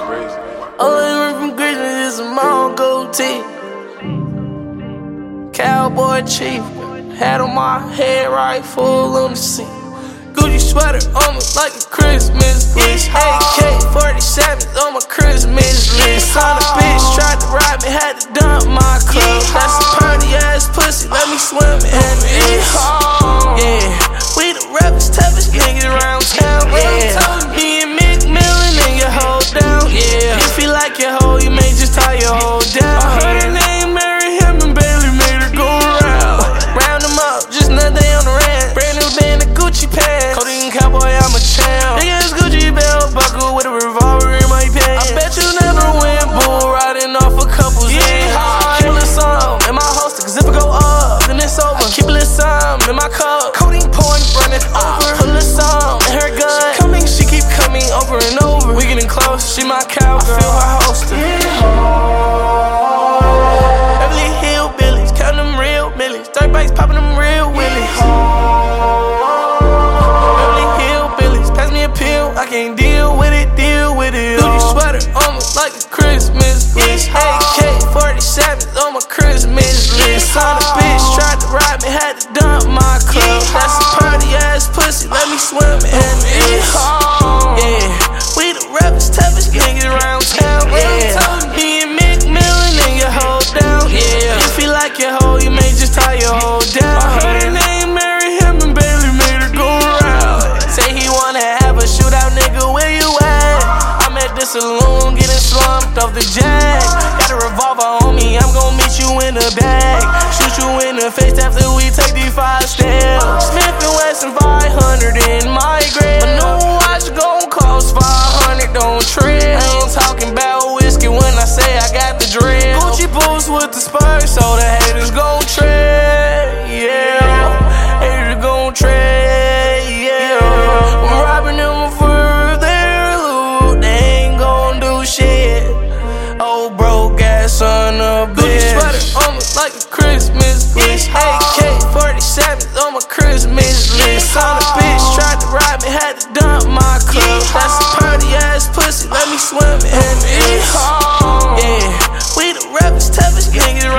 All I learned from Grizzly is a long goatee. Cowboy chief, hat on my head, right full on the seat. Gucci sweater on me like a Christmas list. AK-47 on my Christmas list. Son of a bitch tried to ride me, had to dump my clothes. That's a party ass pussy, let me swim in it. Yeah, we the rappers, toughest niggas around town. Yeah, me and Mick Millen and your hoe down. Yeah, if you like your hoe, you may just tie your hoe down. I heard her name, marry him, and Bailey made her go around. Round them up, just another day on the rant. Brand new band of Gucci pants. Codeine cowboy, I'm a champ. Big ass Gucci belt buckle with a revolver in my pants. I bet you never went bull riding off a couple Z's. Keep a little some in my holster, cause if I go up, then it's over. Keep a little some in my cup. Codeine pouring, running over. Put a little some in her gun. She keep coming over and over. We getting close, she my cowgirl. I feel her holster. Beverly Hillbillies, counting them real millies. Dirt bikes popping them real willies. Beverly Hillbillies, pass me a pill. I can't deal with it, Gucci sweater on me like a Christmas list. AK-47 on my Christmas list. Son of a bitch tried to ride me, had to dump my clothes. That's a party ass pussy, let me swim in it. Yeah, we the rappers, toughest niggas around town. Yeah, me and Mick Millen and your hoe down. Yeah, if you like your hoe, you may just tie your hoe down. I heard her name, marry him, and Bailey made her go around. Say he wanna have a shootout, nigga, where you at? I'm at the saloon, getting slumped off the jack. Got a revolver on me, I'm gon' meet you in the bag. Shoot you in the face after we take these 5 steps. Smith & Wesson 500 in my grip. My new watch gon' cost 500, don't trip. I ain't talking about whiskey when I say I got the drip. Gucci boots with the Spurs, so the haters gon' trip. Yeah, haters gon' trip. Yeah, I'm robbing them for their loot. They ain't gon' do shit. Old broke ass son of a bitch. Gucci sweater on me like a Christmas list. AK-47 on my Christmas list. Son of a bitch tried to ride me, had to dump my clothes. That's a party ass pussy, let me swim in it. Yeah, we the rappers, toughest niggas